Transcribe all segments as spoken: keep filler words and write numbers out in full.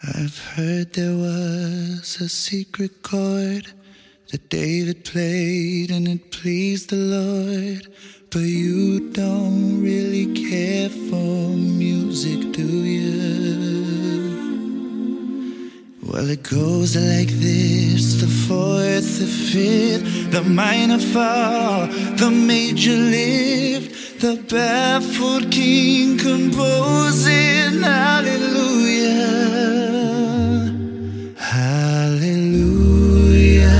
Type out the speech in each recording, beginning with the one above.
I've heard there was a secret chord that David played and it pleased the Lord. But you don't really care for music, do you? Well, it goes like this: the fourth, the fifth, the minor fall, the major lift, the baffled king composing hallelujah, hallelujah,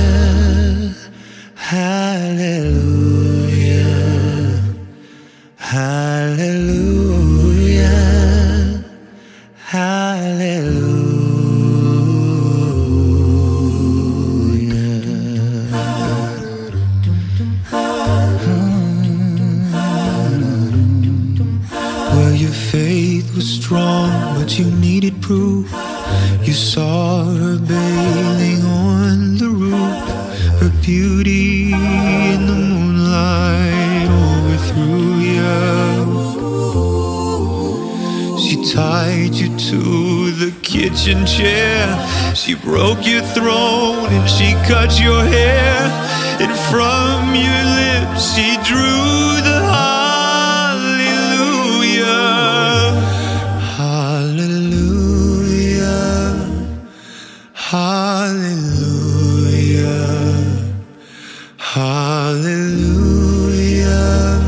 hallelujah, hallelujah, hallelujah. Well, your faith was strong, but you needed proof. You saw her bathing on the roof, her beauty in the moonlight overthrew you. She tied you to the kitchen chair, she broke your throne and she cut your hair, and from your lips she drew the hallelujah,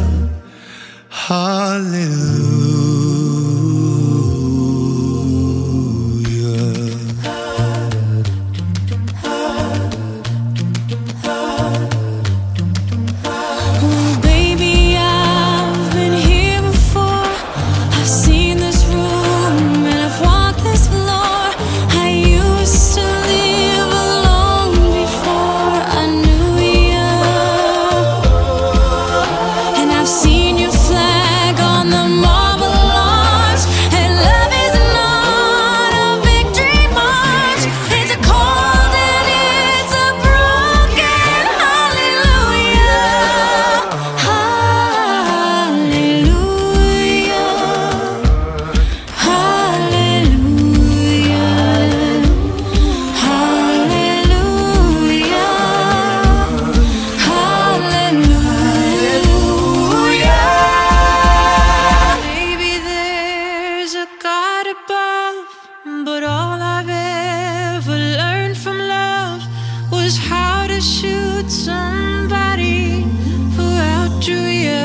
but all I've ever learned from love was how to shoot somebody who outdrew you.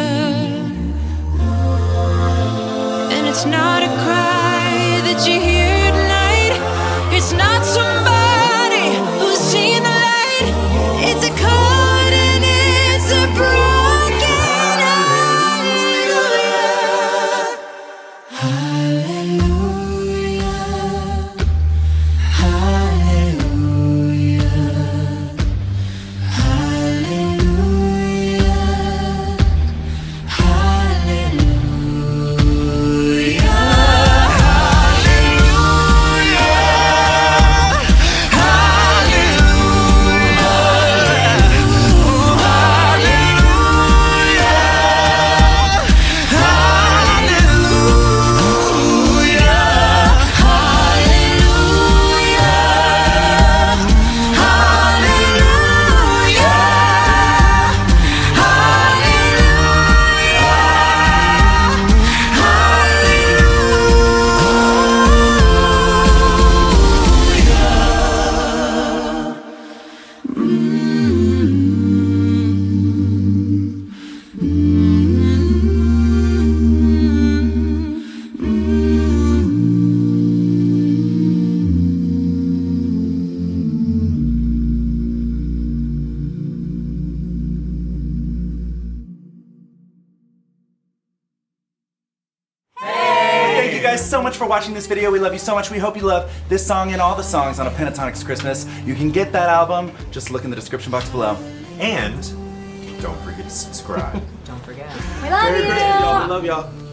And it's not a cry that you hear tonight, it's not somebody who's seen the light, it's a chord and it's a broken hallelujah, hallelujah, hallelujah, hallelujah, so much for watching this video. We love you so much. We hope you love this song and all the songs on A Pentatonix Christmas. You can get that album. Just look in the description box below. And don't forget to subscribe. Don't forget. We love you. We love y'all.